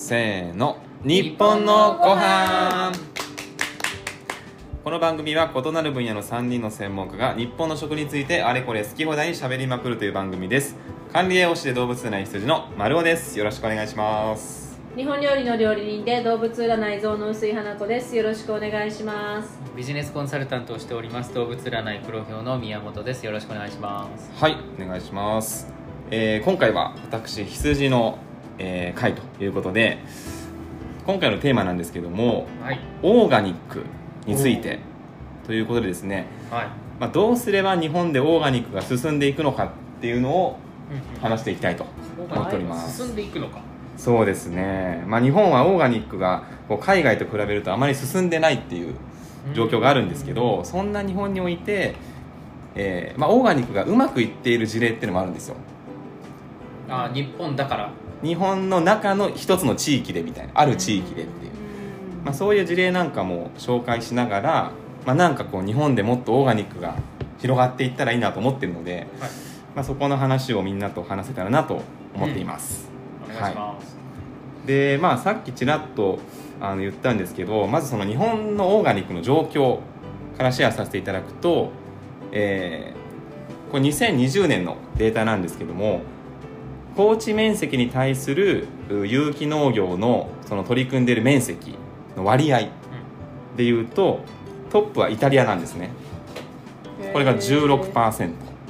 せーの、日本のご飯。この番組は異なる分野の3人の専門家が日本の食についてあれこれ好き放題に喋りまくるという番組です。管理栄養士で動物占い羊の丸尾です。よろしくお願いします。 日本料理の料理人で動物占い像の薄井花子です。よろしくお願いします。 ビジネスコンサルタントをしております動物占い黒豹の宮本です。よろしくお願いします。 はい、お願いします。今回は私羊の、回ということで、今回のテーマなんですけども、 はい、 オーガニックについてということでですね、 はい、 どうすれば日本でオーガニックが進んでいくのかっていうのを話していきたいと思っております。 進んでいくのか。 そうですね、日本はオーガニックがこう海外と比べるとあまり進んでないっていう状況があるんですけど、そんな日本において、オーガニックがうまくいっている事例っていうのもあるんですよ。 日本だから、 日本の中の一つの地域でみたいな、ある地域でっていう、そういう事例なんかも紹介しながら、なんかこう日本でもっとオーガニックが広がっていったらいいなと思ってるので、はい、そこの話をみんなと話せたらなと思っています。 お願いします。 で、さっきちらっと言ったんですけど、まずその日本のオーガニックの状況からシェアさせていただくと、これ2020年のデータなんですけども、耕地面積に対する有機農業のその取り組んでいる面積の割合でいうと、トップはイタリアなんですね。これが 16%、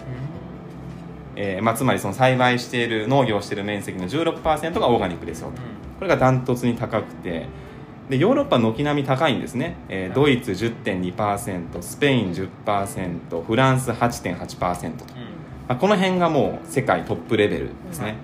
つまりその栽培している農業をしている面積の 16% がオーガニックですよ。これがダントツに高くて、でヨーロッパの軒並み高いんですね。ドイツ 10.2%、 スペイン 10%、 フランス 8.8% と、この辺がもう世界トップレベルですね。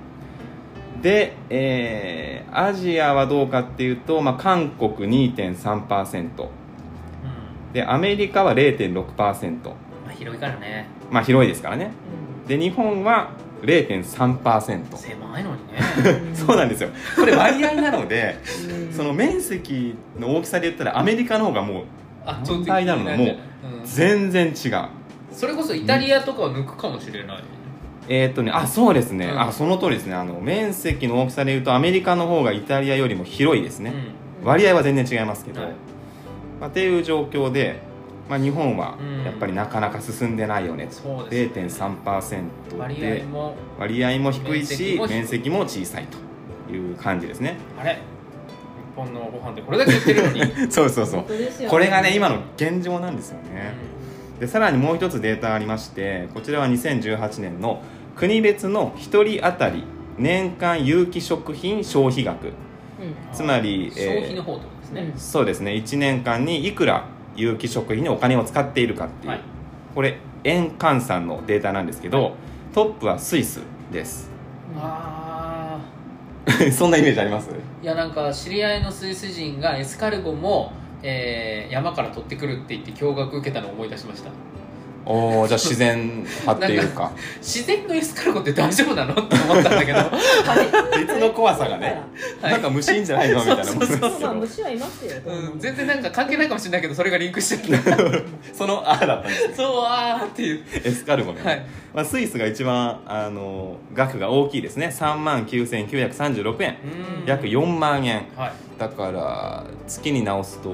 で、アジアはどうかっていうと、韓国 2.3%、でアメリカは 0.6%、 広いからね。 広いですからね。で日本は 0.3%。 狭いのにねそうなんですよ。これ割合なのでその面積の大きさで言ったらアメリカの方がもう問題なのがもう全然違う。 それこそイタリアとかは抜くかもしれない。 そうですね、その通りですね。面積の大きさでいうとアメリカの方がイタリアよりも広いですね。割合は全然違いますけど、っていう状況で、日本はやっぱりなかなか進んでないよね、0.3% で割合も低いし面積も小さいという感じですね。 あれ、日本のご飯ってこれだけ言ってるのにそう、これがね今の現状なんですよね。でさらにもう一つデータありまして、こちらは2018年の国別の1人当たり年間有機食品消費額、つまり、 消費の方ってことですね。 そうですね、1年間にいくら有機食品にお金を使っているかっていう、これ円換算のデータなんですけど、トップはスイスです。そんなイメージあります？ いや、なんか知り合いのスイス人がエスカルゴも山から取ってくるって言って驚愕受けたのを思い出しました。 じゃあ自然派っていうか自然のエスカルゴって大丈夫なのって思ったんだけど別の怖さがね、なんか虫いいんじゃないのみたいな。 虫はいますよ、 全然なんか関係ないかもしれないけど、それがリンクしてきたそのだったんですね。 そうっていうエスカルゴね、スイスが一番額が大きいですね。39,936円、約4万円、だから月に直すと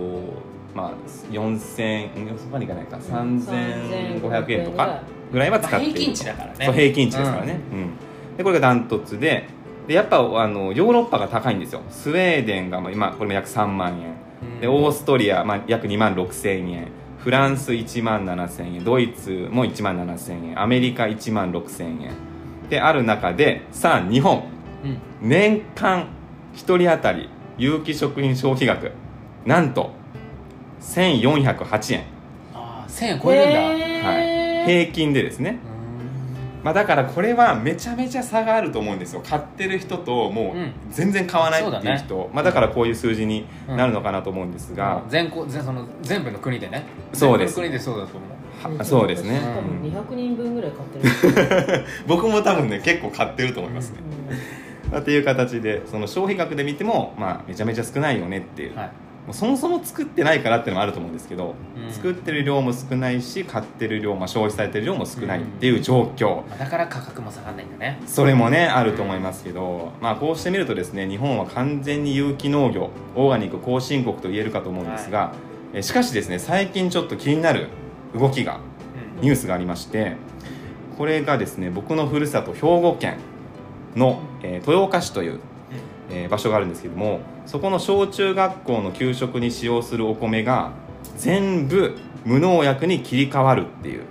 4000までいかないか、3500円とかぐらいは使っている。 平均値だからね。 そう、平均値ですからね。でこれがダントツで、やっぱヨーロッパが高いんですよ。スウェーデンが今これも約3万円で、オーストリア、約2万6000円、フランス1万7000円、ドイツも1万7000円、アメリカ1万6000円である中で、さあ日本、年間1人当たり有機食品消費額なんと1408円。 1000円超えるんだ。平均でですね。だからこれはめちゃめちゃ差があると思うんですよ。買ってる人ともう全然買わないっていう人、だからこういう数字になるのかなと思うんですが、 全部の国でね。 そうです。 全部の国でそうだと思う。そうですね。 多分200人分ぐらい買ってる僕も多分ね結構買ってると思いますね。っていう形でその消費額で見てもめちゃめちゃ少ないよねっていううそもそも作ってないからっていうのもあると思うんですけど、 うん作ってる量も少ないし買ってる量、消費されてる量も少ないっていう状況、 だから価格も下がらないんだね。 それもねあると思いますけど、こうしてみるとですね、日本は完全に有機農業、オーガニック後進国と言えるかと思うんですが、しかしですね、最近ちょっと気になる動きが、ニュースがありまして、これがですね、僕のふるさと兵庫県の、豊岡市という、場所があるんですけども、そこの小中学校の給食に使用するお米が全部無農薬に切り替わるっていう、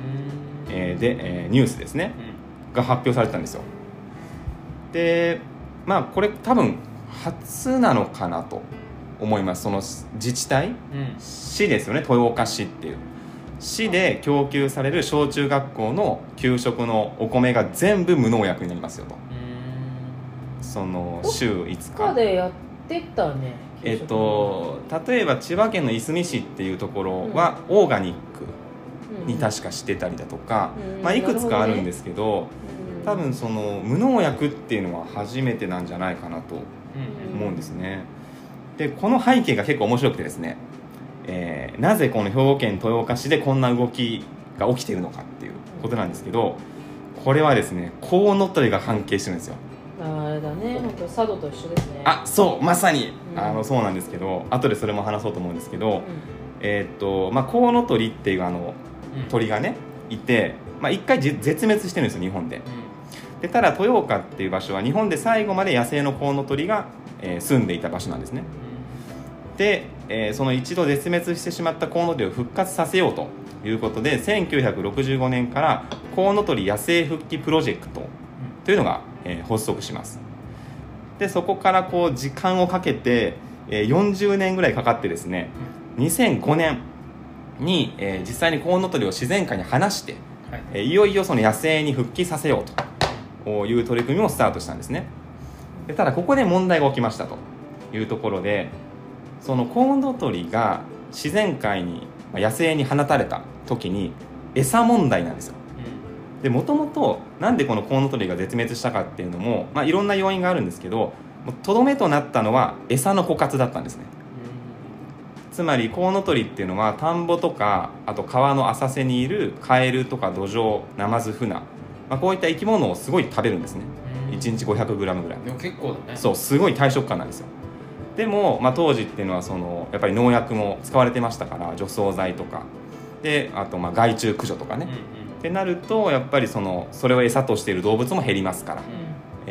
ニュースですね、が発表されたんですよ。で、これ多分初なのかなと思います。その自治体、市ですよね、豊岡市っていう市で供給される小中学校の給食のお米が全部無農薬になりますよと。その週5日でやってたね。 例えば千葉県のいすみ市っていうところはオーガニックに確かしてたりだとか、いくつかあるんですけど、多分その無農薬っていうのは初めてなんじゃないかなと思うんですね。でこの背景が結構面白くてですね、なぜこの兵庫県豊岡市でこんな動きが起きているのかっていうことなんですけど、これはですね、コウノトリが関係してるんですよ。 あれだね、本当佐渡と一緒ですね。 そうまさに、そうなんですけど、後でそれも話そうと思うんですけど、コウノトリっていう鳥がねいて、一回絶滅してるんですよ、日本で。でただ豊岡っていう場所は日本で最後まで野生のコウノトリが、住んでいた場所なんですね。で、その一度絶滅してしまったコウノトリを復活させようということで、1965年からコウノトリ野生復帰プロジェクトというのが、発足します。でそこからこう時間をかけて、40年ぐらいかかってですね、2005年に、実際にコウノトリを自然界に放して、いよいよその野生に復帰させようという取り組みもスタートしたんですね。でただここで問題が起きましたというところで、そのコウノトリが自然界に野生に放たれた時に餌問題なんですよ。でもともとなんでこのコウノトリが絶滅したかっていうのも、いろんな要因があるんですけど、とどめとなったのは餌の枯渇だったんですね。つまりコウノトリっていうのは田んぼとか、あと川の浅瀬にいるカエルとかドジョウ、ナマズ、フナ、こういった生き物をすごい食べるんですね。1日 500g ぐらい。 でも結構だね。 そう、すごい大食漢なんですよ。でも、当時っていうのはやっぱり農薬も使われてましたから、除草剤とかで、あと害虫駆除とかね、ってなるとやっぱりそれを餌としている動物も減りますから、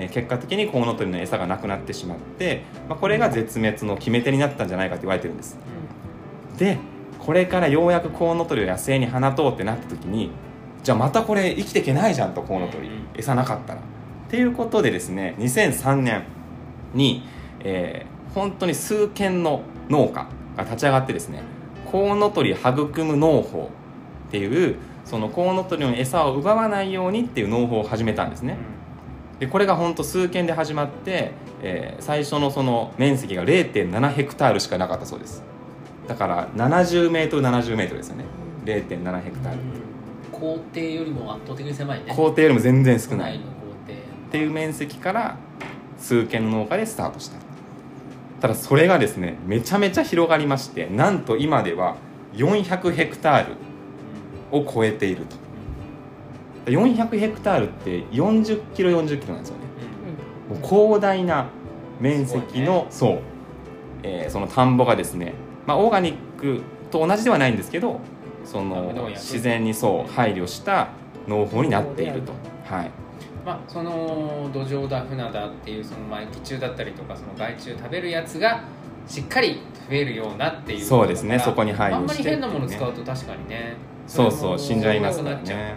結果的にコウノトリの餌がなくなってしまって、これが絶滅の決め手になったんじゃないかと言われてるんです。でこれからようやくコウノトリを野生に放とうってなった時に、じゃあまたこれ生きていけないじゃんと、コウノトリ餌なかったらっていうことでですね、2003年に、本当に数軒の農家が立ち上がってですね、コウノトリ育む農法っていう、そのコウノトリの餌を奪わないようにっていう農法を始めたんですね。でこれが本当数軒で始まって、最初のその面積が 0.7 ヘクタールしかなかったそうです。だから70メートル70メートルですよね。 0.7 ヘクタール、 校庭よりも圧倒的に狭いね。 校庭よりも全然少ない都内の校庭っていう面積から数軒の農家でスタートした。ただそれがですね、めちゃめちゃ広がりまして、なんと今では400ヘクタールを超えていると。400ヘクタールって40キロ40キロなんですよね。もう広大な面積の、その田んぼがですね、オーガニックと同じではないんですけど、その自然に配慮した農法になっていると。 その土壌だ、フナだっていうその益虫だったりとか、その害虫食べるやつがしっかり増えるようなっていう。 そうですね、そこに配慮して、 あんまり変なもの使うと確かにね、 そう死んじゃいますからね。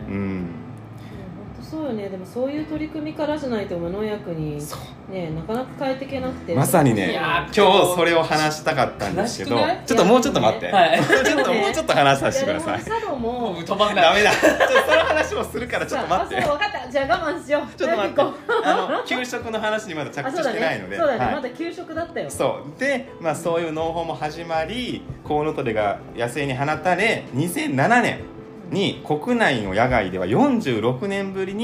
そうよね。でもそういう取り組みからじゃないと無農薬に、なかなか変えていけなくて、 まさにね、今日それを話したかったんですけど、ちょっともうちょっと待って、もうちょっと話させてください。 佐渡も止まんない。 ダメだ、その話もするからちょっと待って。 分かった、じゃあ我慢しよう。 ちょっと待って、給食の話にまだ着地してないので。 そうだね、まだ給食だったよ。 そうで、そういう農法も始まり、コウノトリが野生に放たれ、2007年に国内の野外では46年ぶりに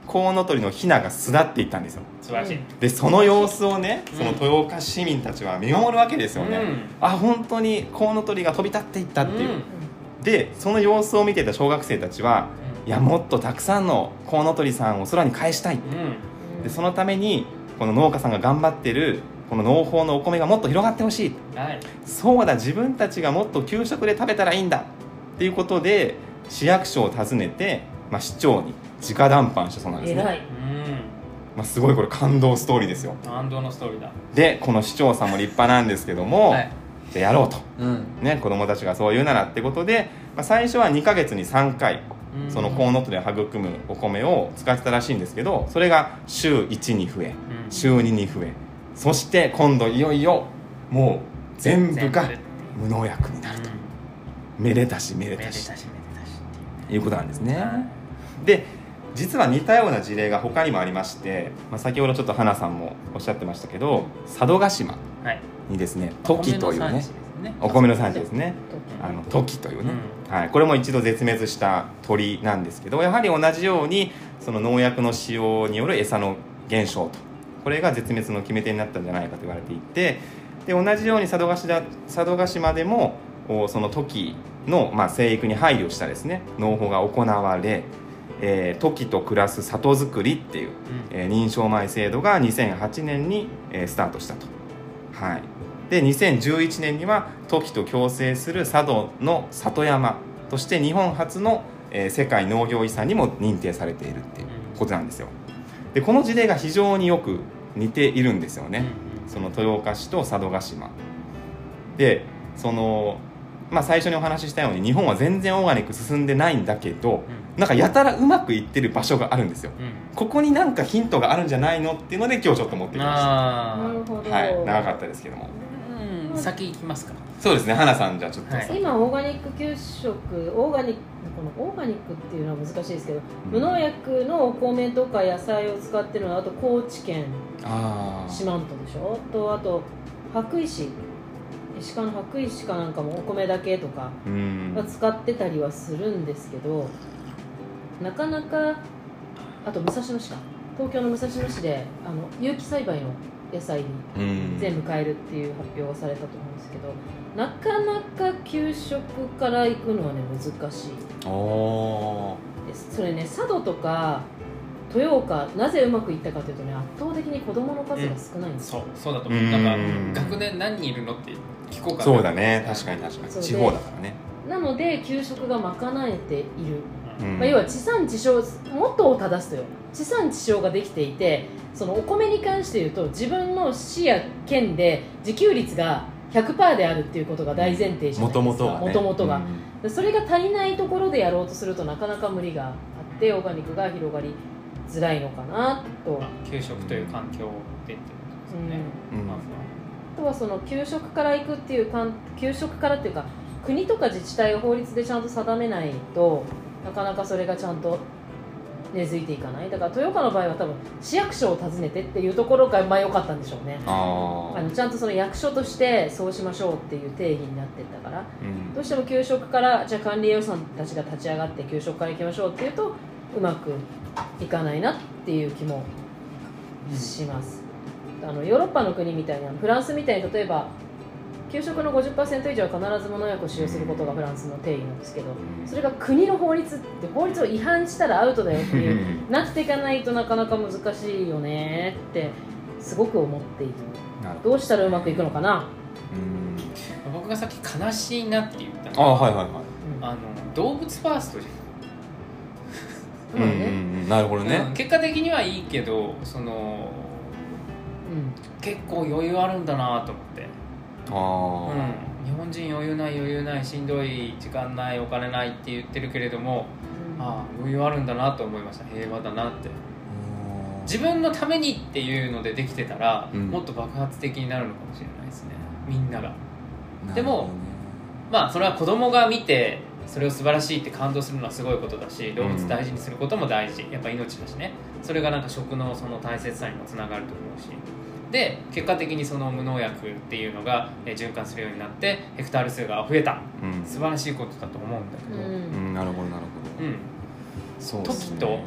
コウノトリのヒナが巣立っていったんですよ。 素晴らしい。 でその様子をね、 うんその豊岡市民たちは見守るわけですよね、あ本当にコウノトリが飛び立っていったっていう、でその様子を見ていた小学生たちは、いやもっとたくさんのコウノトリさんを空に返したい、でそのためにこの農家さんが頑張ってるこの農法のお米がもっと広がってほしい、 はい、 そうだ自分たちがもっと給食で食べたらいいんだっていうことで市役所を訪ねて、市長に直談判したそうなんですね。 偉い。 すごいこれ感動ストーリーですよ。 感動のストーリーだ。 でこの市長さんも立派なんですけども、 はい、 でやろうと、 ね、 子供たちがそう言うならってことで、最初は2ヶ月に3回そのコウノトリを育むお米を使ってたらしいんですけど、それが週1に増え、週2に増え、そして今度いよいよもう全部が無農薬になると、めでたしめでたしいうことなんですね。で実は似たような事例が他にもありまして、先ほどちょっと花さんもおっしゃってましたけど、佐渡島にですね、トキというね、お米の産地ですね、トキというね、これも一度絶滅した鳥なんですけど、やはり同じようにその農薬の使用による餌の減少と、これが絶滅の決め手になったんじゃないかと言われていて、で同じように佐渡島でもそのトキの生育に配慮したですね農法が行われ、トキと暮らす里づくりっていう、認証米制度が2008年に、スタートしたと。で2011年にはトキと共生する佐渡の里山として日本初の、世界農業遺産にも認定されているっていうことなんですよ。でこの事例が非常によく似ているんですよね、その豊岡市と佐渡島で、その最初にお話ししたように日本は全然オーガニック進んでないんだけど、なんかやたらうまくいってる場所があるんですよ、ここになんかヒントがあるんじゃないのっていうので今日ちょっと持ってきました。 なるほど、 長かったですけども、 先行きますか。 そうですね、花さんじゃあちょっと、 今オーガニック給食、オーガニックっていうのは難しいですけど、無農薬のお米とか野菜を使ってるのはあと高知県四万十でしょ、あと羽咋市、石川の羽咋市かなんかもお米だけとかは使ってたりはするんですけど、なかなか、あと武蔵野市か、東京の武蔵野市で有機栽培の野菜に全部変えるっていう発表がされたと思うんですけど、なかなか給食から行くのはね難しいです。それね、佐渡とか豊岡なぜうまくいったかというとね、圧倒的に子どもの数が少ないんですよ、 そうだと思う。なんか学年何人いるのって聞こうかな。 そうだね、確かに地方だからね。 なので給食が賄えている、要は地産地消、元を正すとよ、地産地消ができていて、そのお米に関して言うと自分の市や県で自給率が 100% であるっていうことが大前提じゃないですか、元々が、それが足りないところでやろうとするとなかなか無理があって、オーガニックが広がりづらいのかなと。 給食という環境でってことですよね、 あとはその給食から行くっていう給食からっていうか、国とか自治体が法律でちゃんと定めないとなかなかそれがちゃんと根付いていかない。だから豊岡の場合は多分市役所を訪ねてっていうところが良かったんでしょうね。ちゃんとその役所としてそうしましょうっていう定義になってったから、どうしても給食からじゃあ管理栄養士さんたちが立ち上がって給食から行きましょうっていうとうまくいかないなっていう気もします、ヨーロッパの国みたいな、フランスみたいに例えば給食の 50% 以上は必ず無農薬を使用することがフランスの定義なんですけど、それが国の法律って法律を違反したらアウトだよっていうなっていかないとなかなか難しいよねってすごく思っている。どうしたらうまくいくのかな。 僕がさっき悲しいなって言ったのは、動物ファーストじゃん。 なるほどね、 結果的にはいいけど、その、結構余裕あるんだなと思って。日本人余裕ないしんどい、時間ない、お金ないって言ってるけれども、余裕あるんだなと思いました。平和だなって。自分のためにっていうのでできてたら、もっと爆発的になるのかもしれないですね、みんなが。でもそれは子供が見てそれを素晴らしいって感動するのはすごいことだし、動物大事にすることも大事、やっぱ命だしね。それがなんか食のその大切さにもつながると思うし、で結果的にその無農薬っていうのが循環するようになってヘクタール数が増えた、素晴らしいことだと思うんだけど、 なるほどそうですね。トキと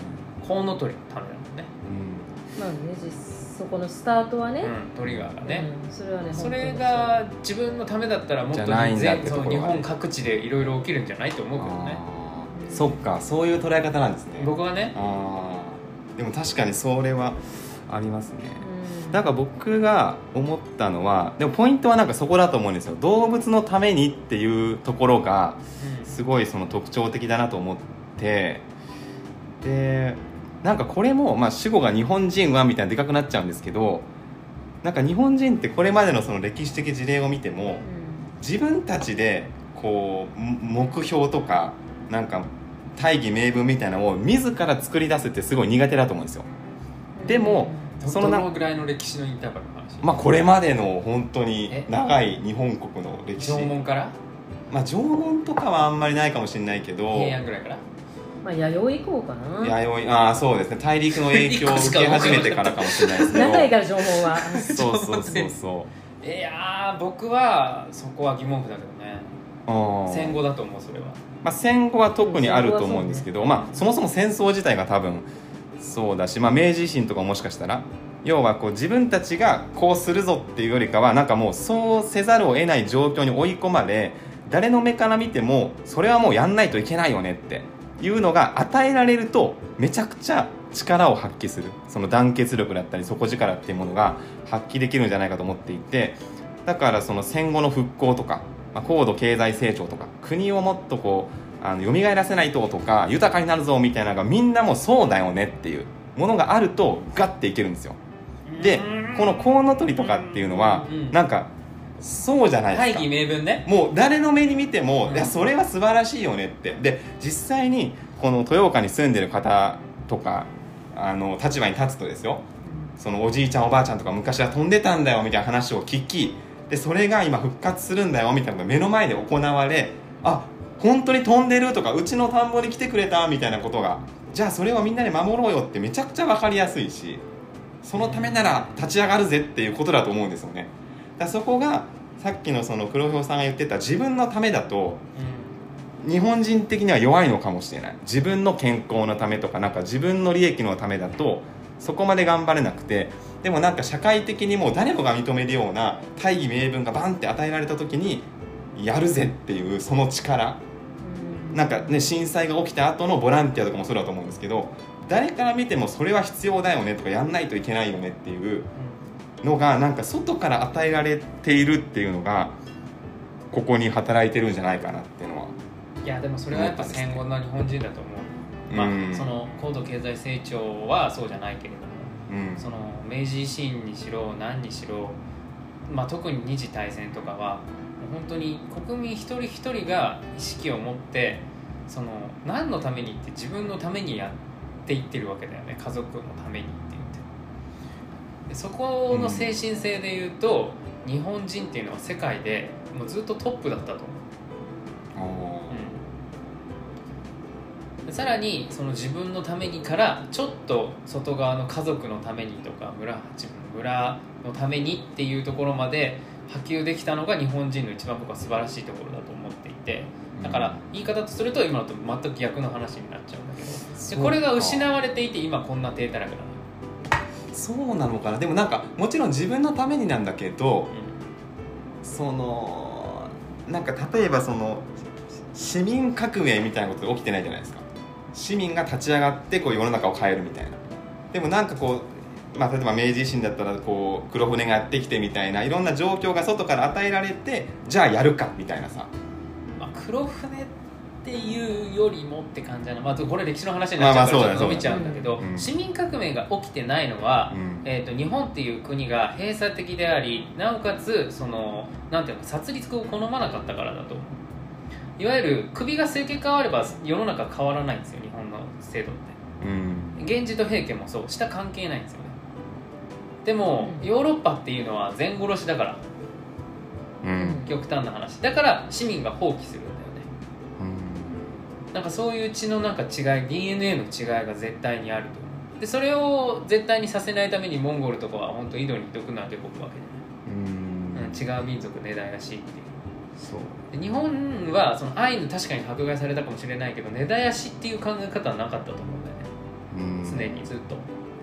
コウノトリのためだもんね、 まあね、そこのスタートはね、 トリガーがね、 それはね、 それが自分のためだったらもっとじゃないんだってところがね日本各地でいろいろ起きるんじゃないと思うけどね。 そっか、そういう捉え方なんですね。 僕はね、 でも確かにそれはありますね。なんか僕が思ったのは、でもポイントはなんかそこだと思うんですよ。動物のためにっていうところがすごいその特徴的だなと思って、でなんかこれもまあ主語が日本人はみたいなでかくなっちゃうんですけど、なんか日本人ってこれまでのその歴史的事例を見ても、自分たちでこう目標とかなんか大義名分みたいなのを自ら作り出すってすごい苦手だと思うんですよ。でもそのどのぐらいの歴史のインターバルの話？ まあこれまでの本当に長い日本国の歴史、 縄文から？ まあ縄文とかはあんまりないかもしれないけど、 平安ぐらいから？ まあ弥生以降かな。 弥生、そうですね、大陸の影響を受け始めてからかもしれないですけど長いから縄文はそうそういやー、僕はそこは疑問符だけどね。戦後だと思う、それは。 まあ、戦後は特にあると思うんですけど、まあ、そもそも戦争自体が多分そうだし、まあ、明治維新とかもしかしたら要はこう自分たちがこうするぞっていうよりかはなんかもうそうせざるを得ない状況に追い込まれ、誰の目から見てもそれはもうやんないといけないよねっていうのが与えられるとめちゃくちゃ力を発揮する、その団結力だったり底力っていうものが発揮できるんじゃないかと思っていて、だからその戦後の復興とか、高度経済成長とか国をもっとこう蘇らせないととか豊かになるぞみたいなのがみんなもそうだよねっていうものがあるとガッていけるんですよ。でこのコウノトリとかっていうのはなんかそうじゃないですか。 大義名分ね。 もう誰の目に見ても、いやそれは素晴らしいよねって。で実際にこの豊岡に住んでる方とか立場に立つとですよ、そのおじいちゃんおばあちゃんとか昔は飛んでたんだよみたいな話を聞き、でそれが今復活するんだよみたいなのが目の前で行われ、あ本当に飛んでるとかうちの田んぼに来てくれたみたいなことが、じゃあそれをみんなで守ろうよってめちゃくちゃ分かりやすいし、そのためなら立ち上がるぜっていうことだと思うんですよね。だからそこがさっきのその黒豹さんが言ってた自分のためだと、日本人的には弱いのかもしれない。自分の健康のためとかなんか自分の利益のためだとそこまで頑張れなくて、でもなんか社会的にもう誰もが認めるような大義名分がバンって与えられた時にやるぜっていうその力、なんかね震災が起きた後のボランティアとかもそうだと思うんですけど、誰から見てもそれは必要だよねとかやんないといけないよねっていうのがなんか外から与えられているっていうのがここに働いてるんじゃないかなっていうのは。 いやでもそれはやっぱ戦後の日本人だと思う。その高度経済成長はそうじゃないけれども、その明治維新にしろ何にしろ、特に二次大戦とかはもう本当に国民一人一人が意識を持ってその何のためにって自分のためにやっていってるわけだよね。家族のためにって言って、でそこの精神性で言うと、日本人っていうのは世界でもうずっとトップだったと思う。さらにその自分のためにからちょっと外側の家族のためにとか自分の村のためにっていうところまで波及できたのが日本人の一番僕は素晴らしいところだと思っていて、だから言い方とすると今のと全く逆の話になっちゃうんだけど、でこれが失われていて今こんな低たらくなの。 そうなのかな。でもなんかもちろん自分のためになんだけど、そのなんか例えばその市民革命みたいなことが起きてないじゃないですか。市民が立ち上がってこう世の中を変えるみたいな。でもなんかこう、例えば明治維新だったらこう黒船がやってきてみたいないろんな状況が外から与えられて、じゃあやるかみたいなさ、 黒船っていうよりもって感じなの、これ歴史の話になっちゃうからちょっと伸びちゃうんだけど、市民革命が起きてないのは、日本っていう国が閉鎖的であり、なおかつそのなんていうの殺戮を好まなかったからだと思う。いわゆる首が政権変われば世の中変わらないんですよ、日本の制度って。源氏と平家もそう下関係ないんですよね。でもヨーロッパっていうのは全殺しだから、極端な話だから市民が放棄するんだよね。なんかそういう血のなんか違い、 DNA の違いが絶対にあると思う。でそれを絶対にさせないためにモンゴルとかは本当井戸に毒なんて僕わけじゃない。違う民族根絶やしっていう。 そうで日本はそのアイヌ確かに迫害されたかもしれないけど根絶やしっていう考え方はなかったと思うんだよね。 常にずっと。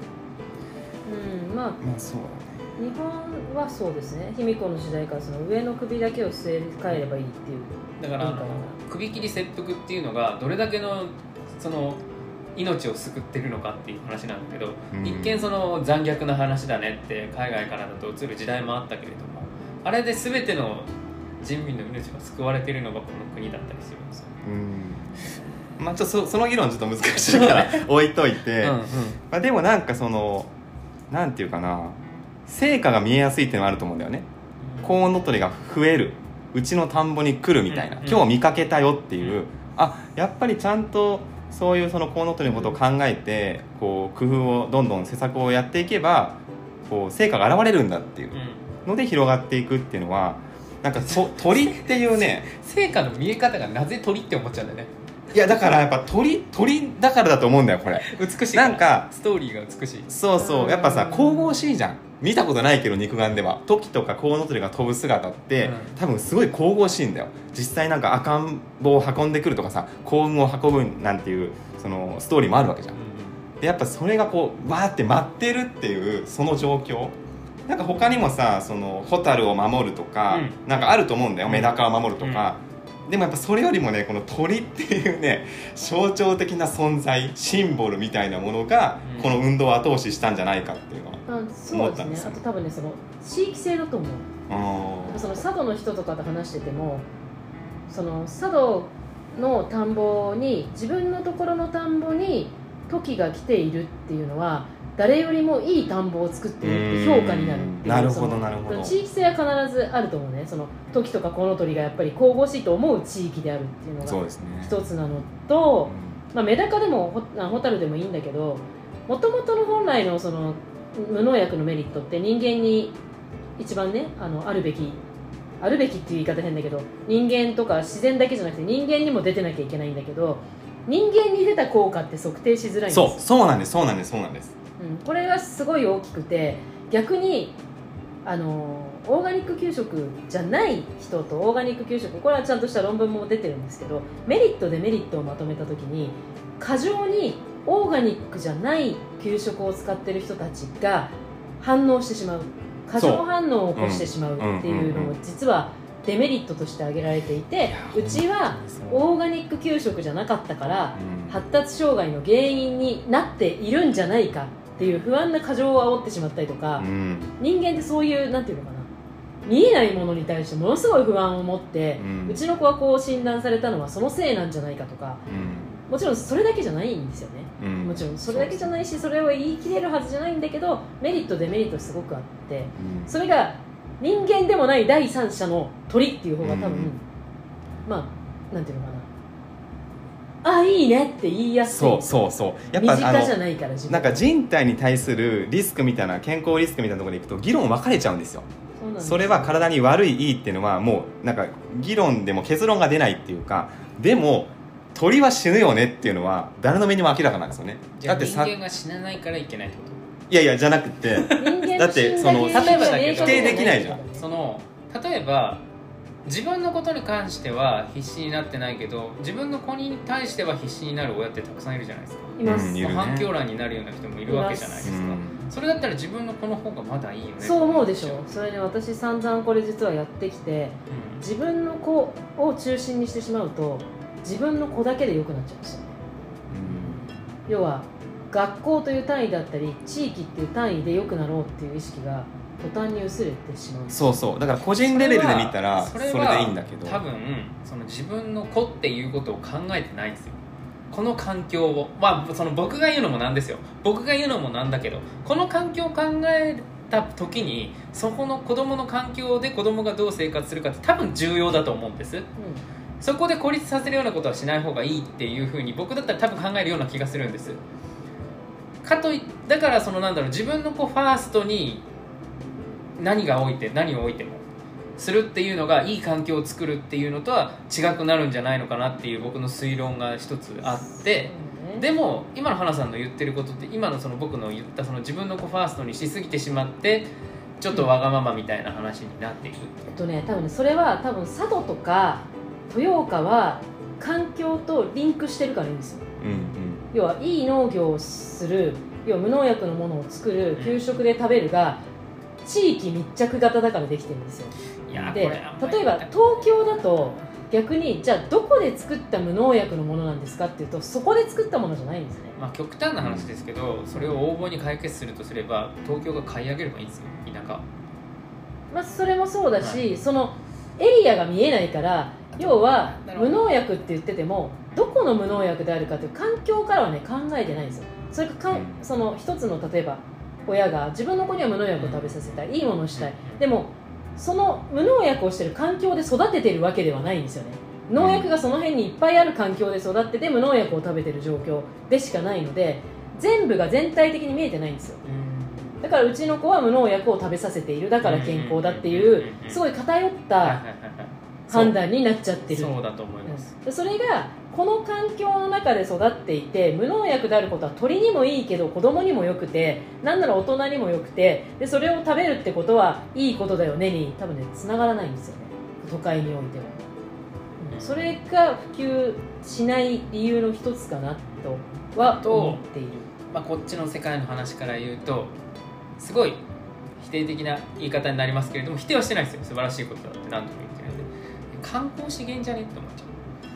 まあそうだね、日本はそうですね。卑弥呼の時代からその上の首だけを据え替えればいいっていうだから首切り切腹っていうのがどれだけのその命を救ってるのかっていう話なんだけど、一見その残虐な話だねって海外からだと映る時代もあったけれども、あれで全ての人民の命が救われているのがこの国だったりするんですよ。 まあちょっとその議論ちょっと難しいから置いといてまあでもなんかそのなんていうかな、成果が見えやすいっていうのがあると思うんだよね。コウノトリが増える、うちの田んぼに来るみたいな、今日見かけたよっていう、やっぱりちゃんとそういうそのコウノトリのことを考えてこう工夫をどんどん施策をやっていけばこう成果が現れるんだっていうので広がっていくっていうのはなんか鳥っていうね成果の見え方がなぜ鳥って思っちゃうんだよね。 いやだからやっぱ鳥だからだと思うんだよこれ。 美しいからなんかストーリーが美しい。 そうやっぱさ神々しいじゃん。見たことないけど肉眼ではトキとかコウノトリが飛ぶ姿って、多分すごい神々しいんだよ。実際なんか赤ん坊を運んでくるとかさ幸運を運ぶなんていうそのストーリーもあるわけじゃん。でやっぱそれがこうわーって待ってるっていうその状況、なんか他にもさそのホタルを守るとか、なんかあると思うんだよ。メダカを守るとか、でもやっぱそれよりもねこの鳥っていうね象徴的な存在シンボルみたいなものがこの運動を後押ししたんじゃないかっていうのは思ったんですよ。 そうですね。あと多分ねその地域性だと思う。その佐渡の人とかと話しててもその佐渡の田んぼに自分のところの田んぼにトキが来ているっていうのは誰よりもいい田んぼを作っているって評価になるっていう。 なるほどなるほど。 地域性は必ずあると思うね。そのトキとかコウノトリがやっぱり神々しいと思う地域であるっていうのが一つなのと、メダカでもホタルでもいいんだけど、もともとの本来のその無農薬のメリットって人間に一番ねあるべきっていう言い方変だけど、人間とか自然だけじゃなくて人間にも出てなきゃいけないんだけど、人間に出た効果って測定しづらいんですよ。 そうなんですこれがすごい大きくて、逆にオーガニック給食じゃない人とオーガニック給食、これはちゃんとした論文も出てるんですけど、メリットデメリットをまとめた時に過剰にオーガニックじゃない給食を使ってる人たちが反応してしまう、過剰反応を起こしてしまうっていうのも実はデメリットとして挙げられていて、うちはオーガニック給食じゃなかったから発達障害の原因になっているんじゃないかっていう不安な過剰を煽ってしまったりとか、人間ってそういうなんていうのかな、見えないものに対してものすごい不安を持って、うちの子はこう診断されたのはそのせいなんじゃないかとか、もちろんそれだけじゃないんですよね、もちろんそれだけじゃないし、それを言い切れるはずじゃないんだけど、メリットデメリットすごくあって、それが人間でもない第三者の鳥っていう方が多分、まあなんていうのかな、いいねって言いやすい。 そうやっぱ身近じゃないから。 なんか人体に対するリスクみたいな、健康リスクみたいなところでいくと議論分かれちゃうんですよ。それは体に悪いいいっていうのはもうなんか議論でも結論が出ないっていうか、でも鳥は死ぬよねっていうのは誰の目にも明らかなんですよね。 だって人間が死なないからいけないってこと？ いやじゃなくてだってその例えばだけど否定できないじゃん。 その例えば自分のことに関しては必死になってないけど、自分の子に対しては必死になる親ってたくさんいるじゃないですか。 います、 反響欄になるような人もいるわけじゃないですか。それだったら自分の子の方がまだいいよね。 そう思うでしょ。それね、私散々これ実はやってきて、自分の子を中心にしてしまうと自分の子だけで良くなっちゃうんですよね。要は学校という単位だったり地域っていう単位で良くなろうっていう意識が途端に薄れてしまう。 そうだから個人レベルで見たらそれでいいんだけど、 多分その自分の子っていうことを考えてないんですよ。この環境を、その僕が言うのもなんですよ。僕が言うのもなんだけど、この環境を考えた時にそこの子供の環境で子供がどう生活するかって多分重要だと思うんです。そこで孤立させるようなことはしない方がいいっていうふうに僕だったら多分考えるような気がするんです。だからその自分の子ファーストに何を置いてもするっていうのがいい環境を作るっていうのとは違くなるんじゃないのかなっていう僕の推論が一つあって、でも今の花さんの言ってることって今のその僕の言ったその自分の子ファーストにしすぎてしまってちょっとわがままみたいな話になっていく。 多分ねそれは多分佐渡とか豊岡は環境とリンクしてるからいいんですよ。 要はいい農業をする、要は無農薬のものを作る、給食で食べるが地域密着型だからできてるんですよ。 いやでこれあんまり例えば東京だと逆にじゃあどこで作った無農薬のものなんですかっていうと、そこで作ったものじゃないんですね。 まあ極端な話ですけど、それを応募に解決するとすれば東京が買い上げればいいんですよ、田舎。 まあ、それもそうだし、 はそのエリアが見えないから、要はなるほど無農薬って言っててもどこの無農薬であるかという環境からはね考えてないんですよ。それかその一つの例えば親が自分の子には無農薬を食べさせたい、いいものをしたい、でもその無農薬をしている環境で育ててるわけではないんですよね。農薬がその辺にいっぱいある環境で育ってて無農薬を食べてる状況でしかないので、全部が全体的に見えてないんですよ。だからうちの子は無農薬を食べさせている、だから健康だっていうすごい偏った判断になっちゃってる。 そうだと思います。 それがこの環境の中で育っていて、無農薬であることは鳥にもいいけど子供にもよくて、なんなら大人にもよくて、でそれを食べるってことはいいことだよねに多分ね繋がらないんですよね、都会においては。それが普及しない理由の一つかなとは思っている。 まあ、こっちの世界の話から言うとすごい否定的な言い方になりますけれども、否定はしてないですよ、素晴らしいことだって何度も言ってるので、観光資源じゃねって思っちゃ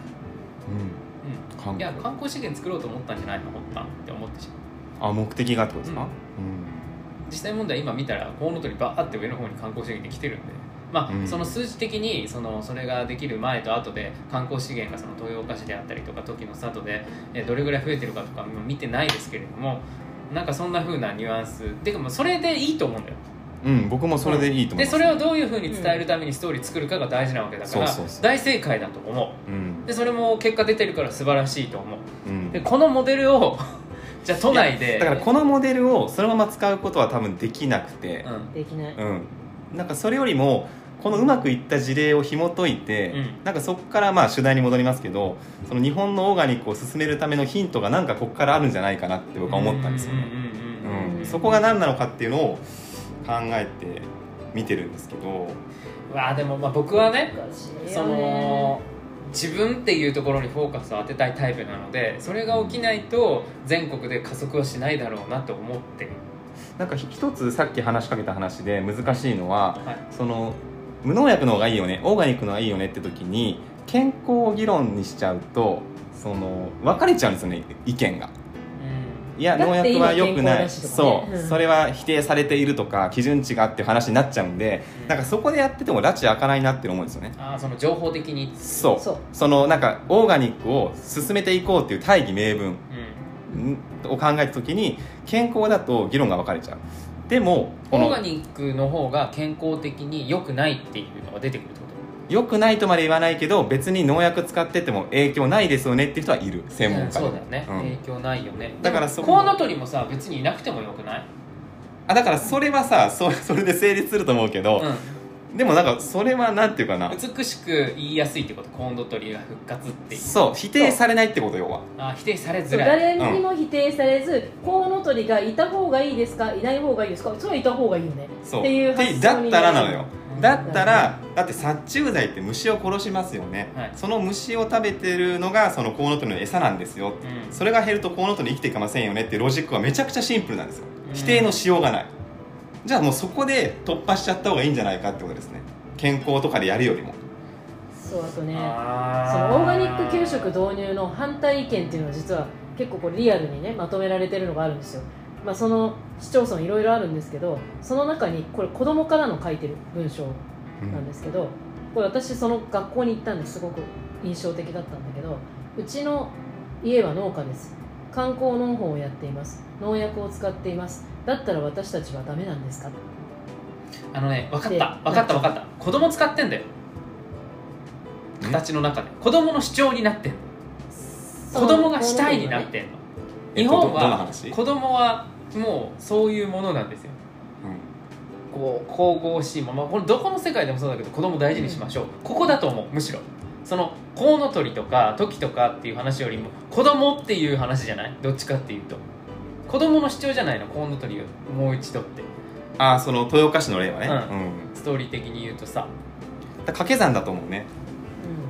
う。いや観光資源作ろうと思ったんじゃないの発端って思ってしまう。 目的がってことですか？ 実際問題今見たらコウノトリバーって上の方に観光資源で来てるんで、まあその数字的にそれができる前と後で観光資源がその豊岡市であったりとか時の里でどれぐらい増えてるかとか見てないですけれども、なんかそんな風なニュアンスでもそれでいいと思うんだよ。 僕もそれでいいと思います。 でそれをどういう風に伝えるためにストーリー作るかが大事なわけだから、大正解だと思う。でそれも結果出てるから素晴らしいと思う。でこのモデルをじゃあ都内でだからこのモデルをそのまま使うことは多分できなくて、 できない。 なんかそれよりもこのうまくいった事例を紐解いて、なんかそこからまあ主題に戻りますけど、その日本のオーガニックを進めるためのヒントがなんかここからあるんじゃないかなって僕は思ったんですよね。そこが何なのかっていうのを考えて見てるんですけど、 でもまあ僕はね、その自分っていうところにフォーカスを当てたいタイプなので、それが起きないと全国で加速はしないだろうなと思ってる。 なんか一つさっき話しかけた話で難しいのは、その無農薬の方がいいよね、オーガニックの方がいいよねって時に健康を議論にしちゃうとその分かれちゃうんですよね、意見が。いや農薬は良くない、それは否定されているとか基準値がっていう話になっちゃうんで、なんかそこでやってても拉致開かないなって思うんですよね。 その情報的にそのなんかオーガニックを進めていこうっていう大義名分を考えた時に健康だと議論が分かれちゃう。でもオーガニックの方が健康的に良くないっていうのが出てくるってこと？ 良くないとまで言わないけど別に農薬使ってても影響ないですよねっていう人はいる、専門家で。 そうだよね、影響ないよね。 だからコウノトリもさ別にいなくてもよくない？ だからそれはさそれで成立すると思うけど、でもなんかそれはなんていうかな、 美しく言いやすいってこと、コウノトリが復活っていう。 否定されないってことよは。 否定されづらい。 誰にも否定されず、コウノトリがいた方がいいですかいない方がいいですか、それはいた方がいいよねっていう発想にだったらなのよ。だったらだって殺虫剤って虫を殺しますよね、その虫を食べてるのがそのコウノトリの餌なんですよ、それが減るとコウノトリ生きていけませんよねっていうロジックはめちゃくちゃシンプルなんですよ。否定のしようがない。じゃあもうそこで突破しちゃった方がいいんじゃないかってことですね、健康とかでやるよりも。 あとね、そのオーガニック給食導入の反対意見っていうのは実は結構これリアルにねまとめられてるのがあるんですよ。その市町村いろいろあるんですけど、その中にこれ子供からの書いてる文章なんですけど、これ私その学校に行ったんですごく印象的だったんだけど、うちの家は農家です、観光農法をやっています、農薬を使っています、だったら私たちはダメなんですか？ 分かった子供使ってんだよ、形の中で子供の主張になってんの、子供が主体になってんの。日本は子供はもうそういうものなんですよ、こう神々しいまま、これどこの世界でもそうだけど子供大事にしましょう、ここだと思う。むしろそのコウノトリとかトキとかっていう話よりも子供っていう話じゃない？どっちかっていうと子供の主張じゃないの、コウノトリをもう一度って。 その豊岡市の例はね、 ストーリー的に言うとさ、 掛け算だと思うね。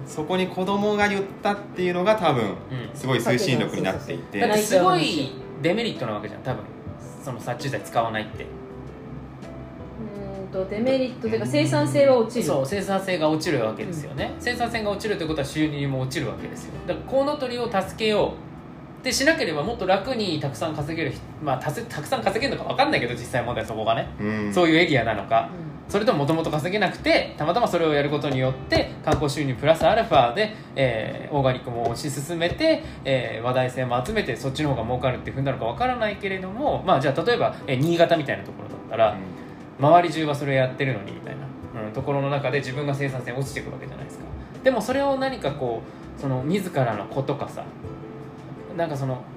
そこに子供が言ったっていうのが多分すごい推進力になっていて、 だってすごいデメリットなわけじゃん多分その殺虫剤使わないって。 デメリットというか生産性は落ちる。 そう生産性が落ちるわけですよね、生産性が落ちるということは収入も落ちるわけですよ。だからコウノトリを助けようってしなければもっと楽にたくさん稼げる、まあ、たくさん稼げるのか分かんないけど実際問題はそこがね、そういうエリアなのか、それともともと稼げなくてたまたまそれをやることによって観光収入プラスアルファで、オーガニックも推し進めて、話題性も集めてそっちの方が儲かるって踏んだのか分からないけれども、まあ、じゃあ例えば、新潟みたいなところだったら、周り中はそれやってるのにみたいな、ところの中で自分が生産性落ちていくわけじゃないですか。でもそれを何かこうその自らの子とかさ、なんかその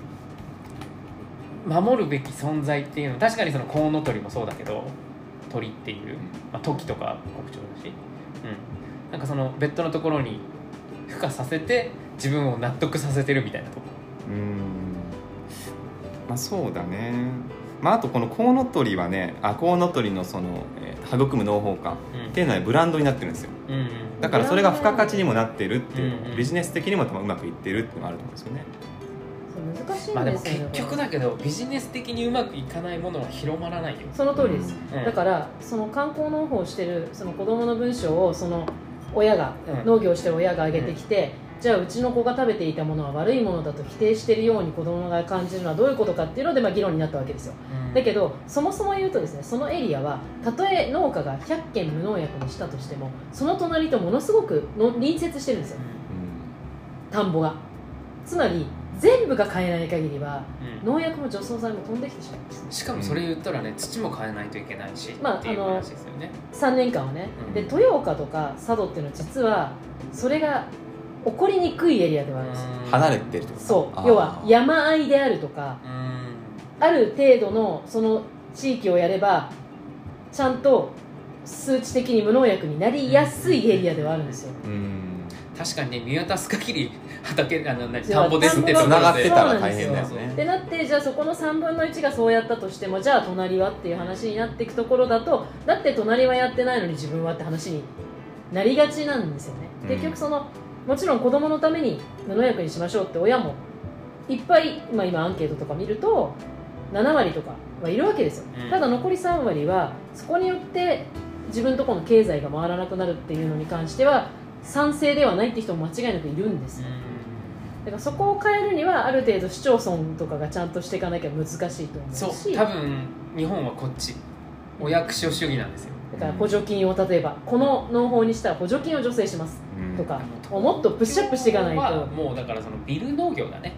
守るべき存在っていうの、確かにそのコウノトリもそうだけど鳥っていう、まあ、トキとか国鳥だし、なんかそのベッドのところに孵化させて自分を納得させてるみたいなところ。 まあそうだね。まあ、あとこのコウノトリはね、コウノトリのその、育む農法感っていうのはブランドになってるんですよ、だからそれが付加価値にもなってるっていう、ビジネス的にもうまくいってるっていうのがあると思うんですよね。 難しいんですよね。 まあでも結局だけどビジネス的にうまくいかないものは広まらないよ。 その通りです、だからその観光農法をしてるその子供の文章をその親が、農業をしてる親が上げてきて、じゃあうちの子が食べていたものは悪いものだと否定しているように子供が感じるのはどういうことかっていうので、まあ、議論になったわけですよ、だけどそもそも言うとですね、そのエリアはたとえ農家が100軒無農薬にしたとしてもその隣とものすごく隣接してるんですよ、田んぼが。つまり全部が変えない限りは、農薬も除草剤も飛んできてしまいます。 しかもそれ言ったらね、土も変えないといけないし、 まあ、 っていう話ですよね。 3年間はね、で豊岡とか佐渡っていうのは実はそれが起こりにくいエリアではあるんですよ。 離れてるとか。 そう、要は山あいであるとか、ある程度のその地域をやればちゃんと数値的に無農薬になりやすいエリアではあるんですよ。 確かにね、見渡す限り畑田んぼですってつながってたら大変だよね。 ってなって、じゃあそこの3分の1がそうやったとしても、じゃあ隣はっていう話になっていくところだと、だって隣はやってないのに自分はって話になりがちなんですよね、結局そのもちろん子供のために無農薬にしましょうって親もいっぱい、今アンケートとか見ると7割とかはいるわけですよ、ただ残り3割はそこによって自分のところの経済が回らなくなるっていうのに関しては賛成ではないって人も間違いなくいるんですよ、だからそこを変えるにはある程度市町村とかがちゃんとしていかなきゃ難しいと思うし、 そう、多分日本はこっちお役所主義なんですよ。 だから補助金を例えばこの農法にしたら補助金を助成しますとか、もっとプッシュアップしていかないともうだからそのビル農業だね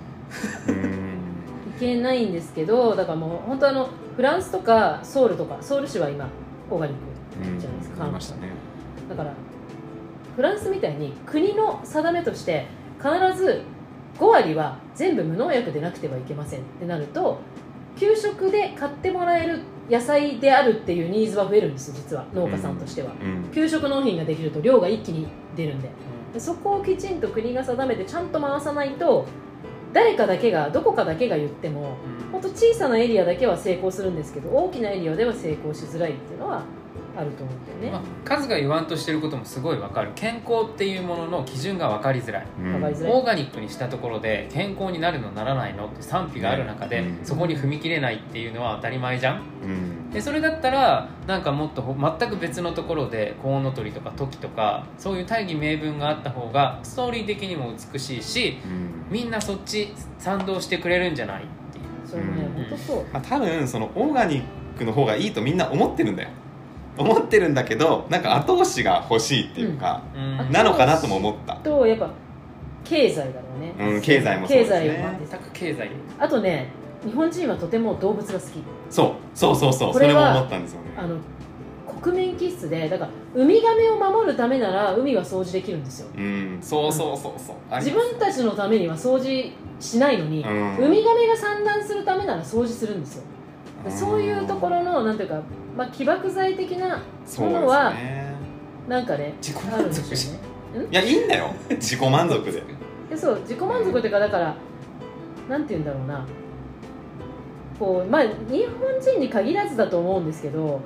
いけないんですけど、だからもう本当フランスとかソウルとか、ソウル市は今オーガニックじゃないですか、 ましたね。 だからフランスみたいに国の定めとして必ず5割は全部無農薬でなくてはいけませんってなると、給食で買ってもらえる野菜であるっていうニーズは増えるんですよ、実は農家さんとしては、給食納品ができると量が一気に出るんで、そこをきちんと国が定めてちゃんと回さないと、誰かだけがどこかだけが言っても、本当小さなエリアだけは成功するんですけど、大きなエリアでは成功しづらいっていうのはあると思うんだよね、 数が言わんとしてることもすごい分かる。健康っていうものの基準が分かりづらい、オーガニックにしたところで健康になるのならないのって賛否がある中で、そこに踏み切れないっていうのは当たり前じゃん、でそれだったらなんかもっと全く別のところでコウノトリとかトキとかそういう大義名分があった方がストーリー的にも美しいし、みんなそっち賛同してくれるんじゃないっていう。 それね、本当そう、 多分そのオーガニックの方がいいとみんな思ってるんだよ、思ってるんだけど、なんか後押しが欲しいっていうか、なのかなとも思った。 とやっぱ経済だろうね、 経済もそうですね。 全く経済。 あとね、日本人はとても動物が好き。 そうそれも思ったんですよね。 国民気質で、だからウミガメを守るためなら海は掃除できるんですよ、 そう自分たちのためには掃除しないのに、ウミガメが産卵するためなら掃除するんですよ。そういうところのなんていうか、起爆剤的なものはなんかね、 自己満足し、 いやいいんだよ自己満足でそう、自己満足というか、だからなんていうんだろうな、こう日本人に限らずだと思うんですけど、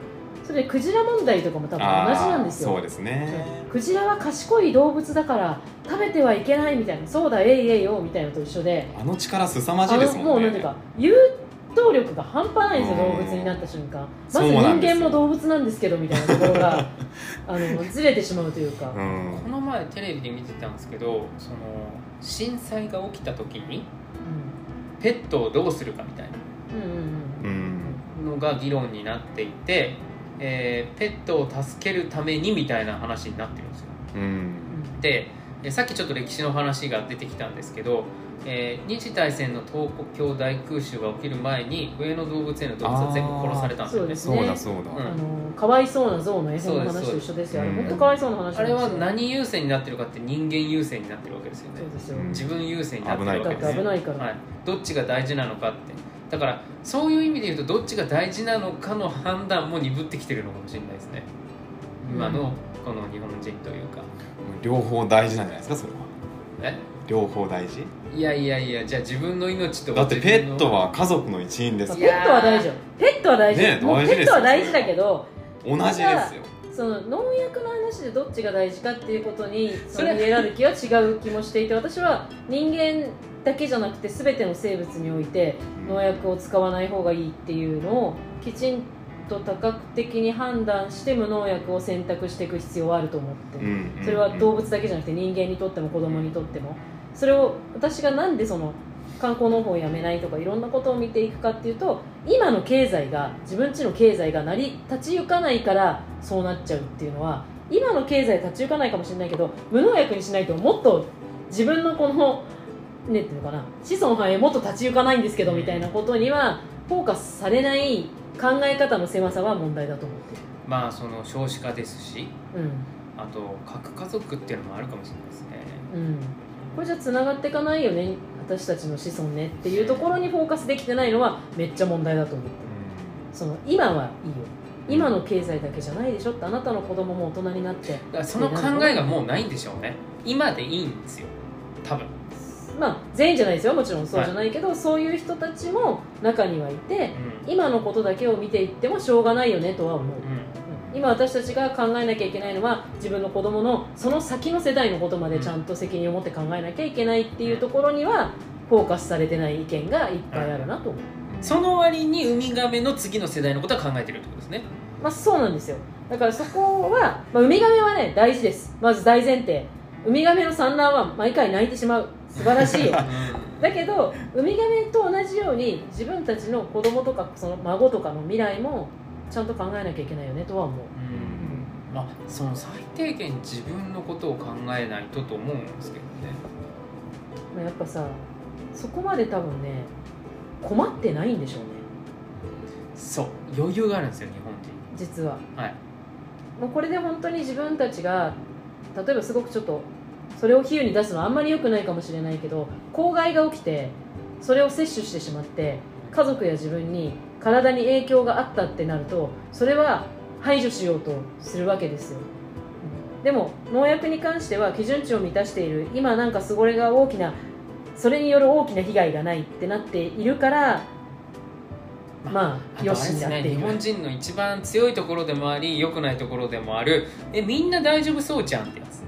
それでクジラ問題とかも多分同じなんですよ。 そうですね。 クジラは賢い動物だから食べてはいけないみたいな、そうだえいえいよみたいなのと一緒で、 あの力凄まじいですもんね。 もうなんていうか誘導力が半端ないんですよ、動物になった瞬間。まず人間も動物なんですけどみたいなところがずれてしまうというか、 この前テレビで見てたんですけど、その震災が起きた時にペットをどうするかみたいなのが議論になっていて、ペットを助けるためにみたいな話になってるんですよ。でさっきちょっと歴史の話が出てきたんですけど、二次大戦の東京大空襲が起きる前に上野動物園の動物は全部殺されたんですよね。 そうだそうだ、 かわいそうな象の絵本の話と一緒ですよ。あれ本当かわいそうな話なんですよ。 あれは何優先になってるかって人間優先になってるわけですよね。 そうですよ、 自分優先になってるわけですよ。 危ないから、 はい、どっちが大事なのかって、だからそういう意味で言うとどっちが大事なのかの判断も鈍ってきてるのかもしれないですね、今のこの日本人というか。 両方大事なんじゃないですか、それは。両方大事。 いやいやいや、じゃあ自分の命とだってペットは家族の一員です。 ペットは大事よ。ペットは大事、 ね、 もうペットは大事だけど、 同じですよ。 その農薬の話でどっちが大事かっていうことにそのヒエラルキーは違う気もしていて、私は人間だけじゃなくて全ての生物において農薬を使わない方がいいっていうのをきちんと多角的に判断して無農薬を選択していく必要はあると思ってる、それは動物だけじゃなくて人間にとっても子供にとっても。それを私がなんでその観光農法をやめないとかいろんなことを見ていくかっていうと、今の経済が自分ちの経済が立ち行かないからそうなっちゃうっていうのは、今の経済立ち行かないかもしれないけど無農薬にしないともっと自分のこのねっていうのかな、子孫繁栄もっと立ち行かないんですけどみたいなことにはフォーカスされない考え方の狭さは問題だと思ってる。 まあその少子化ですし、あと核家族っていうのもあるかもしれないですね。 これじゃつながっていかないよね、私たちの子孫ねっていうところにフォーカスできてないのはめっちゃ問題だと思ってる。その今はいいよ、今の経済だけじゃないでしょって、あなたの子供も大人になって、だからその考えがもうないんでしょうね。今でいいんですよ多分。 まあ全員じゃないですよ、もちろんそうじゃないけど、そういう人たちも中にはいて、今のことだけを見ていってもしょうがないよねとは思う、今私たちが考えなきゃいけないのは自分の子供のその先の世代のことまでちゃんと責任を持って考えなきゃいけないっていうところにはフォーカスされてない意見がいっぱいあるなと思う、 その割にウミガメの次の世代のことは考えてるってことですね。 まあそうなんですよ。だからそこは、ウミガメはね大事です。まず大前提、ウミガメの産卵は毎回泣いてしまう、素晴らしいよだけどウミガメと同じように自分たちの子供とかその孫とかの未来もちゃんと考えなきゃいけないよねとは思う。 まあ、その最低限自分のことを考えないとと思うんですけどね。 やっぱさ、そこまで多分ね困ってないんでしょうね。 そう余裕があるんですよ日本人実は。 はい、 もうこれで本当に自分たちが例えばすごくちょっとそれを比喩に出すのはあんまり良くないかもしれないけど、公害が起きてそれを摂取してしまって家族や自分に体に影響があったってなると、それは排除しようとするわけですよ。でも農薬に関しては基準値を満たしている、今なんかそれが大きな、それによる大きな被害がないってなっているから、まあよしになっている。 日本人の一番強いところでもあり良くないところでもある、みんな大丈夫そうじゃんってやつ。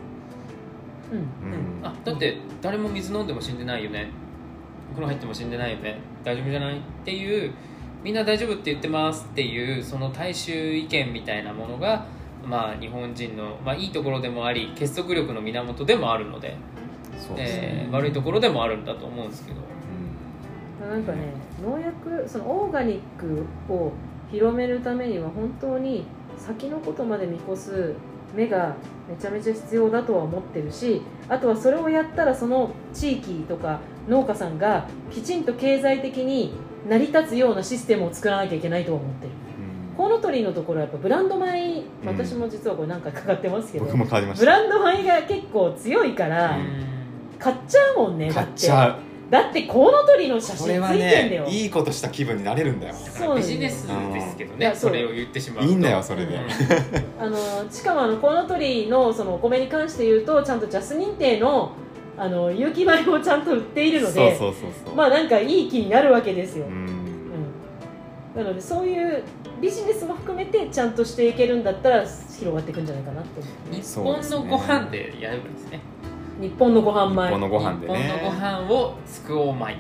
だって誰も水飲んでも死んでないよね、お風呂入っても死んでないよね、大丈夫じゃないっていう、みんな大丈夫って言ってますっていうその大衆意見みたいなものが、まあ、日本人の、いいところでもあり結束力の源でもあるので、悪いところでもあるんだと思うんですけど、 なんかね、農薬、そのオーガニックを広めるためには本当に先のことまで見越す目がめちゃめちゃ必要だとは思ってるし、あとはそれをやったらその地域とか農家さんがきちんと経済的に成り立つようなシステムを作らなきゃいけないとは思ってる。コウノトリのところはやっぱブランド米、私も実はこれ何回かかってますけど、 僕も買いました。 ブランド米が結構強いから買っちゃうもんね。 買っちゃう。 だってコウノトリの写真ついてんだよ。 ね、いいことした気分になれるんだよ。 ビジネスですけどね、それを言ってしまうといいんだよそれで。 しかもコウノトリのそのお米に関して言うと、ちゃんとジャス認定の有機米をちゃんと売っているので、まあなんかいい気になるわけですよ。 なのでそういうビジネスも含めてちゃんとしていけるんだったら広がっていくんじゃないかなって思う、ね、 日本のご飯でやればいいですね。 日本のご飯米、 日本のご飯でね、 日本のご飯を救おう米。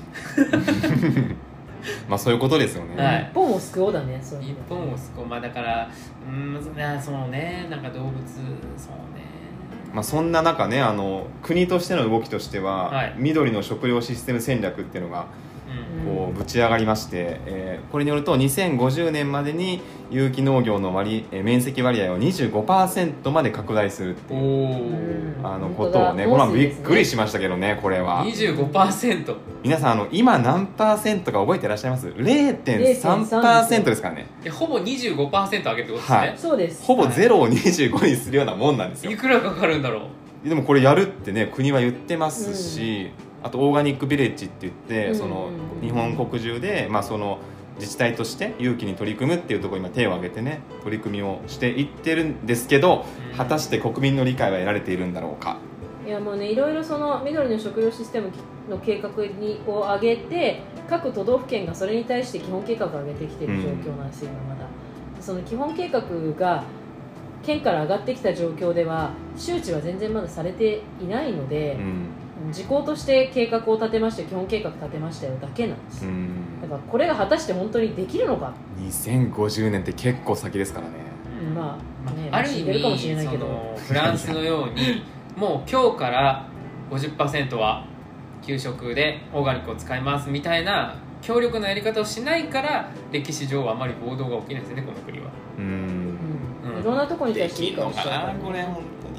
まあそういうことですよね、 はい日本を救おうだね、そういう意日味で本を救おう。まあだからそうね、なんか動物、そうね、 まあ、そんな中ね国としての動きとしては、 はい、 緑の食料システム戦略っていうのがこうぶち上がりまして、これによると2050年までに有機農業の面積割合を 25% まで拡大するっていうことをね、これはびっくりしましたけどね、これは 25%。 皆さん今何パーセントか覚えていらっしゃいます？ 0.3% ですからね。 ほぼ 25% 上げってことですね、はい、 そうです。 ほぼ0を25にするようなもんなんですよ。 いくらかかるんだろう。でもこれやるってね国は言ってますし、あとオーガニックビレッジって言ってその日本国中で、まあ、その自治体として有機に取り組むっていうところに今手を挙げてね取り組みをしていってるんですけど、果たして国民の理解は得られているんだろうか。 いやもうね、いろいろその緑の食料システムの計画を上げて各都道府県がそれに対して基本計画を上げてきている状況なんですよ、今まだ。その基本計画が県から上がってきた状況では周知は全然まだされていないので、時効として計画を立てまして基本計画立てましたよだけなんです。だからこれが果たして本当にできるのか。 2050年って結構先ですからね。 まあね、 ある意味かもしれないけどフランスのようにもう今日から 50% は給食でオーガニックを使いますみたいな強力なやり方をしないから歴史上はあまり暴動が起きないですよね、この国は。 いろんなところに対してできるのかなこれ本当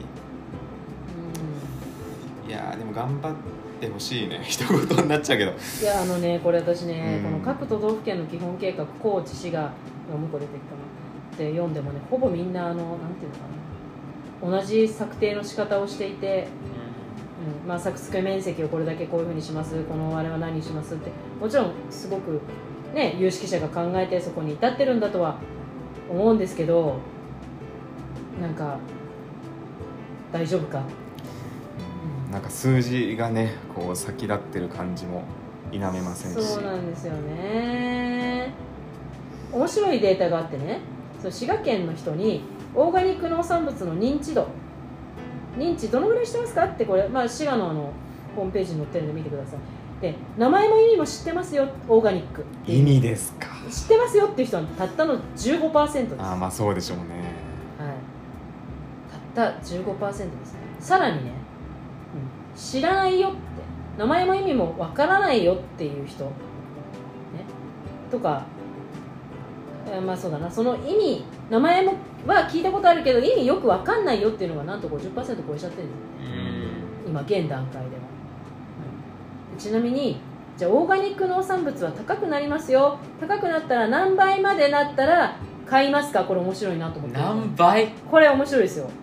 に。いやでも頑張ってほしいね。一言になっちゃうけど。 いやね、これ私ね、この各都道府県の基本計画、高知、滋賀、向こう出てきたのって読んでもね、ほぼみんななんていうのかな、同じ策定の仕方をしていて、まあ、作付け面積をこれだけこういうふうにします、このあれは何にしますって、もちろんすごくね有識者が考えてそこに至ってるんだとは思うんですけど、なんか大丈夫か。 なんか数字がねこう先立ってる感じも否めませんし。 そうなんですよね。面白いデータがあってね、そう滋賀県の人にオーガニック農産物の認知どのぐらいしてますかって、これ、まあ、滋賀のホームページに載ってるんで見てください。で名前も意味も知ってますよ、オーガニック意味ですか。 知ってますよっていう人はたったの 15% です。 まあそうでしょうね、 はい、たった 15% です。さらにね、知らないよって、名前も意味もわからないよっていう人、ね、とか、まあそうだな、その意味、名前もは聞いたことあるけど意味よくわかんないよっていうのがなんと 50% 超えちゃってるんですよ、今現段階では。ちなみにじゃあオーガニック農産物は高くなりますよ、高くなったら何倍までなったら買いますか。これ面白いなと思って。 何倍？ これ面白いですよ。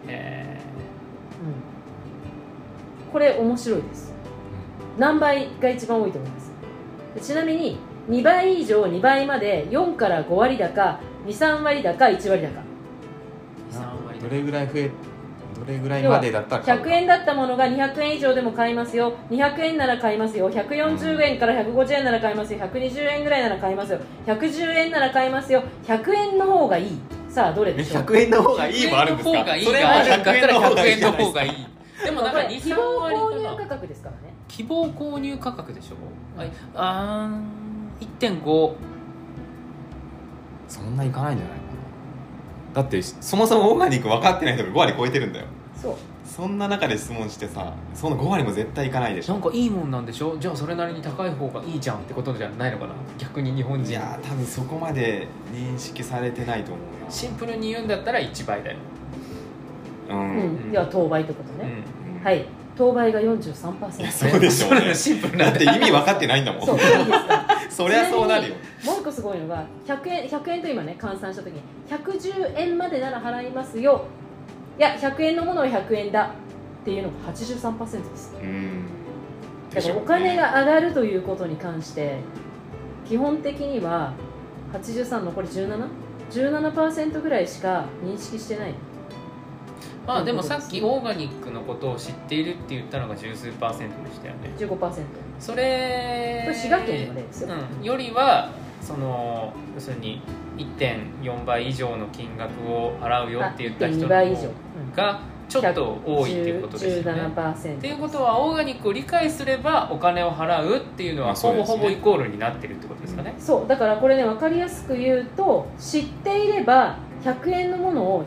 これ面白いです。何倍が一番多いと思います。ちなみに2倍以上2倍まで4から5割高、2,3 割高、1割高。 どれぐらいまでだったら買うか。 100円だったものが200円以上でも買いますよ、200円なら買いますよ、140円から150円なら買いますよ、120円ぐらいなら買いますよ、110円なら買いますよ、100円の方がいい。さあどれでしょう。 100円の方がいいもあるんですか。 それは100円の方がいい。でもなんか希望購入価格ですからね。 希望購入価格でしょ。1.5 そんないかないんじゃないかな。だってそもそもオーガニック分かってない人が5割超えてるんだよ。そんな中で質問してさ、その5割も絶対いかないでしょ。 なんかいいもんなんでしょ。じゃあそれなりに高い方がいいじゃんってことじゃないのかな、逆に日本人。 いや多分そこまで認識されてないと思うな。 シンプルに言うんだったら1倍だよ。 では当倍ってことね。はい、当倍が 43%。 いやそうでしょうね。 シンプルなんだって意味分かってないんだもん。 そう、いいですか。 そりゃそうなるよ。 もう一個すごいのが100円と今ね換算した時に110円までなら払いますよ、いや100円のものは100円だっていうのが 83% です。だからお金が上がるということに関して基本的には83のこれ 17% ぐらいしか認識してない。 まあでもさっきオーガニックのことを知っているって言ったのが十数%でしたよね。 15%。 それこれ滋賀県の例ですよ、 よりはその要するに 1.4 倍以上の金額を払うよって言った人の 1.2倍以上、 がちょっと多いっていうことですよね。 17% っていうことはオーガニックを理解すればお金を払うっていうのはほぼほぼイコールになってるってことですかね。 そうだからこれね分かりやすく言うと、知っていれば100円のものを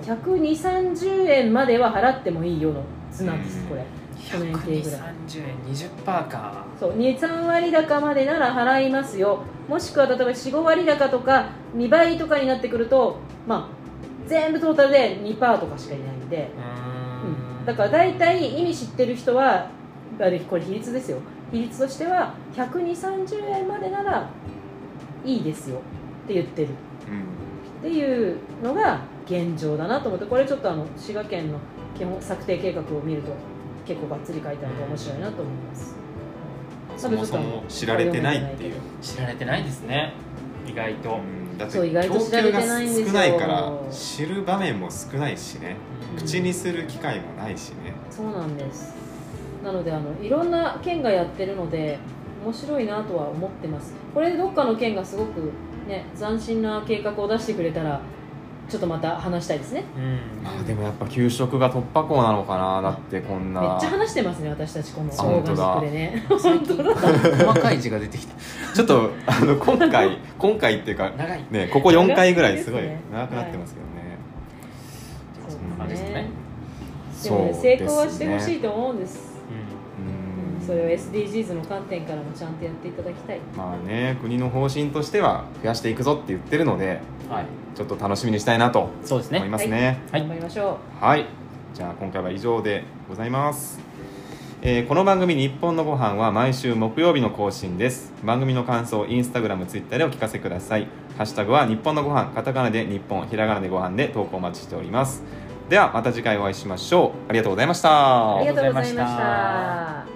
120-30円までは払ってもいいよの図なんです。これ去年計ぐらい 120円 20% か。 そう 2,3 割高までなら払いますよ。もしくは例えば 4,5 割高とか2倍とかになってくると、まあ、全部トータルで 2% とかしかいないんで、だから大体意味知ってる人はこれ比率ですよ。比率としては120-30円までならいいですよって言ってる、っていうのが現状だなと思って、これちょっと滋賀県の基本策定計画を見ると結構がっつり書いてあるので面白いなと思います。 そもそも知られてないっていう。 知られてないですね、意外と。 だってそう意外と知られてないんですよ。 供給が少ないから知る場面も少ないしね、口にする機会もないしね。 そうなんです。なのでいろんな県がやってるので面白いなとは思ってます。これでどっかの県がすごくね斬新な計画を出してくれたらちょっとまた話したいですね。 でもやっぱ給食が突破口なのかな。だってこんなめっちゃ話してますね私たちこのオーガニックでね。 最近細かい字が出てきた。 ちょっと今回っていうか長いね、ここ4回ぐらいすごい長くなってますけどね。 そうそんな感じですね。 でもね成功はしてほしいと思うんです。それを SDGs の観点からもちゃんとやっていただきたい。 まあね、国の方針としては増やしていくぞって言ってるので、ちょっと楽しみにしたいなとそうですね思いますね。 頑張りましょう。はい、じゃあ今回は以上でございます。この番組日本のご飯は毎週木曜日の更新です。番組の感想インスタグラムツイッターでお聞かせください。ハッシュタグは日本のご飯、カタカナで日本、ひらがなでご飯で投稿お待ちしております。ではまた次回お会いしましょう。ありがとうございました。 ありがとうございました。